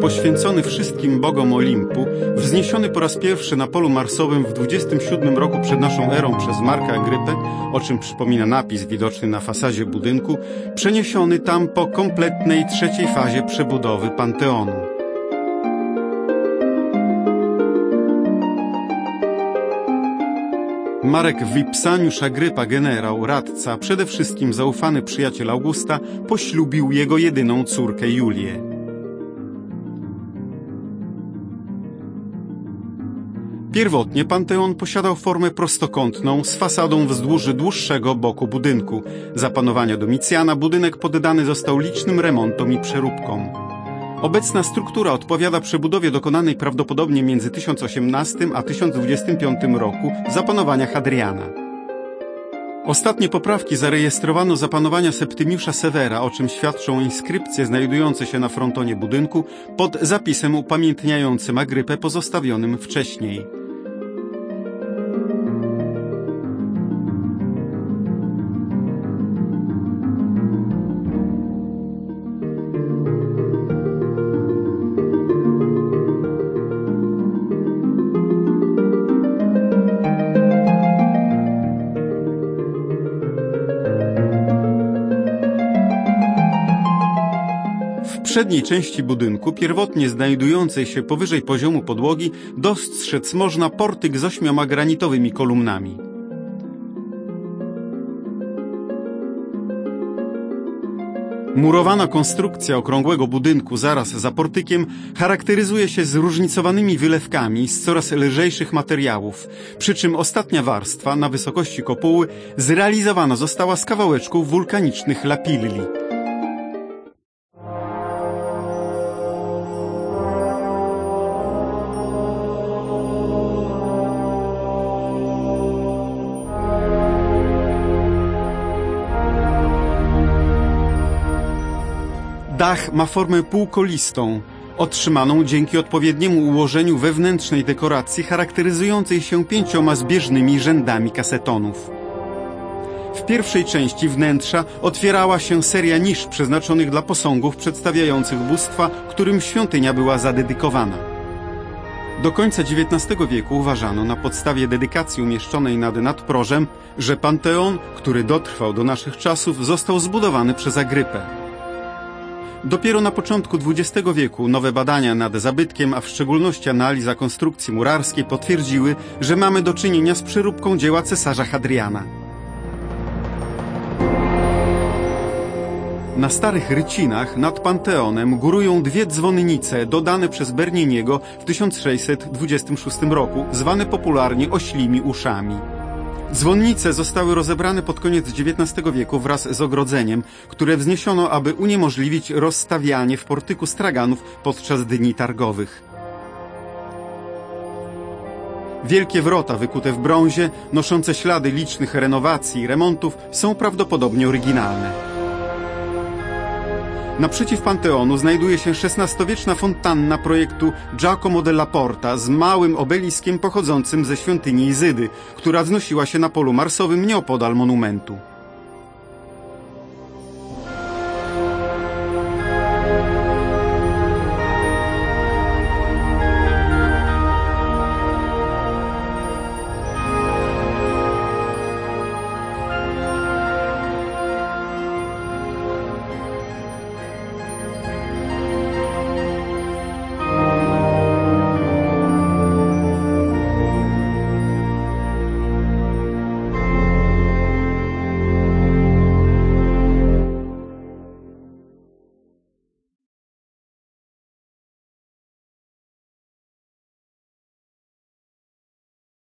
poświęcony wszystkim bogom Olimpu, wzniesiony po raz pierwszy na polu marsowym w 27 roku przed naszą erą przez Marka Agrypę, o czym przypomina napis widoczny na fasadzie budynku, przeniesiony tam po kompletnej trzeciej fazie przebudowy Panteonu. Marek Vipsaniusz Agrypa, generał, radca, przede wszystkim zaufany przyjaciel Augusta, poślubił jego jedyną córkę Julię. Pierwotnie Panteon posiadał formę prostokątną z fasadą wzdłuż dłuższego boku budynku. Za panowania Domicjana budynek poddany został licznym remontom i przeróbkom. Obecna struktura odpowiada przebudowie dokonanej prawdopodobnie między 1018 a 1025 roku za panowania Hadriana. Ostatnie poprawki zarejestrowano za panowania Septymiusza Severa, o czym świadczą inskrypcje znajdujące się na frontonie budynku pod zapisem upamiętniającym Agrypę pozostawionym wcześniej. W przedniej części budynku, pierwotnie znajdującej się powyżej poziomu podłogi, dostrzec można portyk z 8 granitowymi kolumnami. Murowana konstrukcja okrągłego budynku zaraz za portykiem charakteryzuje się zróżnicowanymi wylewkami z coraz lżejszych materiałów, przy czym ostatnia warstwa na wysokości kopuły zrealizowana została z kawałeczków wulkanicznych lapilli. Dach ma formę półkolistą, otrzymaną dzięki odpowiedniemu ułożeniu wewnętrznej dekoracji charakteryzującej się 5 zbieżnymi rzędami kasetonów. W pierwszej części wnętrza otwierała się seria nisz przeznaczonych dla posągów przedstawiających bóstwa, którym świątynia była zadedykowana. Do końca XIX wieku uważano na podstawie dedykacji umieszczonej nad nadprożem, że Panteon, który dotrwał do naszych czasów, został zbudowany przez Agrypę. Dopiero na początku XX wieku nowe badania nad zabytkiem, a w szczególności analiza konstrukcji murarskiej potwierdziły, że mamy do czynienia z przeróbką dzieła cesarza Hadriana. Na starych rycinach nad Panteonem górują 2 dzwonnice dodane przez Berniniego w 1626 roku, zwane popularnie oślimi uszami. Dzwonnice zostały rozebrane pod koniec XIX wieku wraz z ogrodzeniem, które wzniesiono, aby uniemożliwić rozstawianie w portyku straganów podczas dni targowych. Wielkie wrota wykute w brązie, noszące ślady licznych renowacji i remontów, są prawdopodobnie oryginalne. Naprzeciw Panteonu znajduje się XVI-wieczna fontanna projektu Giacomo della Porta z małym obeliskiem pochodzącym ze świątyni Izydy, która wznosiła się na polu marsowym nieopodal monumentu.